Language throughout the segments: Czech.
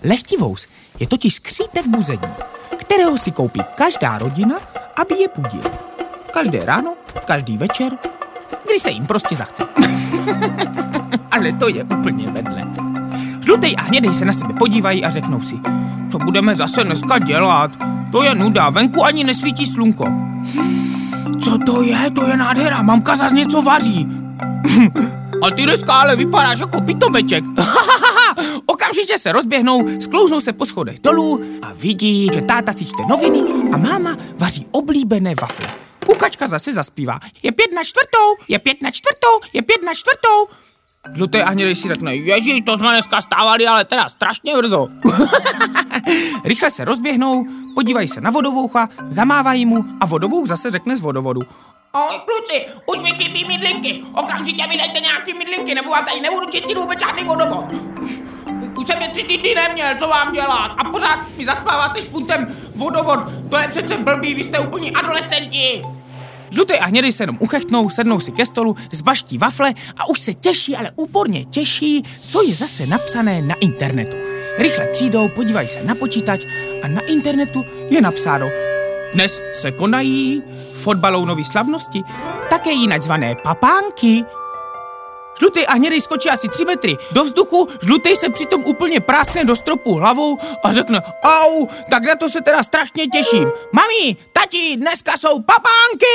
Lehtivous je totiž skřítek buzení, kterého si koupí každá rodina, aby je budil. Každé ráno, každý večer, kdy se jim prostě zachce. Ale to je úplně vedle. Žlutej a hnědej se na sebe podívají a řeknou si, co budeme zase dneska dělat? To je nuda, venku ani nesvítí slunko. Co to je? To je nádhera, mamka zas něco vaří. A ty dneska ale vypadáš jako pitomeček. Okamžitě se rozběhnou, sklouznou se po schodech dolů a vidí, že táta si čte noviny a máma vaří oblíbené wafle. Kukačka zase zaspívá. Je 3:55, je 5:45, je 5:45. Žlutej a hnědej si řekne, ježi, to jsme dneska stávali, ale teda strašně brzo. Rychle se rozběhnou, podívají se na vodovoucha, zamávají mu a vodovouch zase řekne z vodovodu. Ahoj kluci, už mi chybí mydlinky, okamžitě mi dejte nějaký mydlinky, nebo vám tady nebudu čistit vůbec žádný vodovod. Už jsem je 3 týdny neměl, co vám dělat? A pořád mi zaspáváte špuntem vodovod, to je přece blbý, vy jste úplní adolescenti. Žlutej a hnědej se jenom uchechtnou, sednou si ke stolu, zbaští wafle a už se těší, ale úporně těší, co je zase napsané na internetu. Rychle přijdou, podívají se na počítač a na internetu je napsáno: dnes se konají fotbalounové slavnosti, také jinak zvané papánky. Žlutej a hnědej skočí asi 3 metry do vzduchu, žlutej se přitom úplně práskne do stropu hlavou a řekne: au, tak na to se teda strašně těším. Mami, tati, dneska jsou papánky!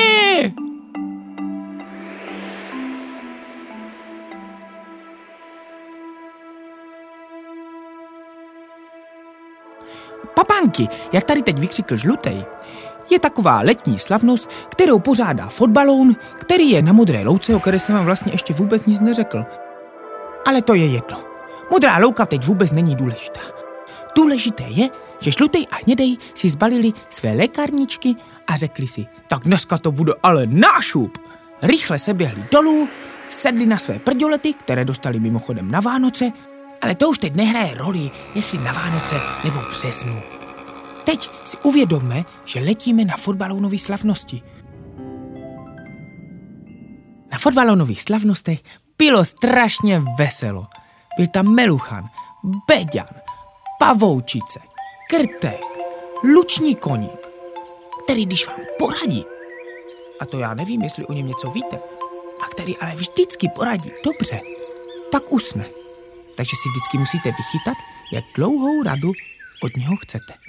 Papánky, jak tady teď vykřikl žlutej, je taková letní slavnost, kterou pořádá fotbaloun, který je na modré louce, o které jsem vám vlastně ještě vůbec nic neřekl. Ale to je jedno. Modrá louka teď vůbec není důležitá. Důležité je, že žlutej a hnědej si zbalili své lékárničky a řekli si, tak dneska to bude ale nášup. Rychle se běhli dolů, sedli na své prďolety, které dostali mimochodem na Vánoce, ale to už teď nehraje roli, jestli na Vánoce nebo v březnu. Teď si uvědomme, že letíme na fotbalounové slavnosti. Na fotbalonových slavnostech bylo strašně veselo. Byl tam Meluchan, Beďan, Pavoučice, Krtek, Luční koník, který když vám poradí, a to já nevím, jestli o něm něco víte, a který ale vždycky poradí dobře, tak usne. Takže si vždycky musíte vychytat, jak dlouhou radu od něho chcete.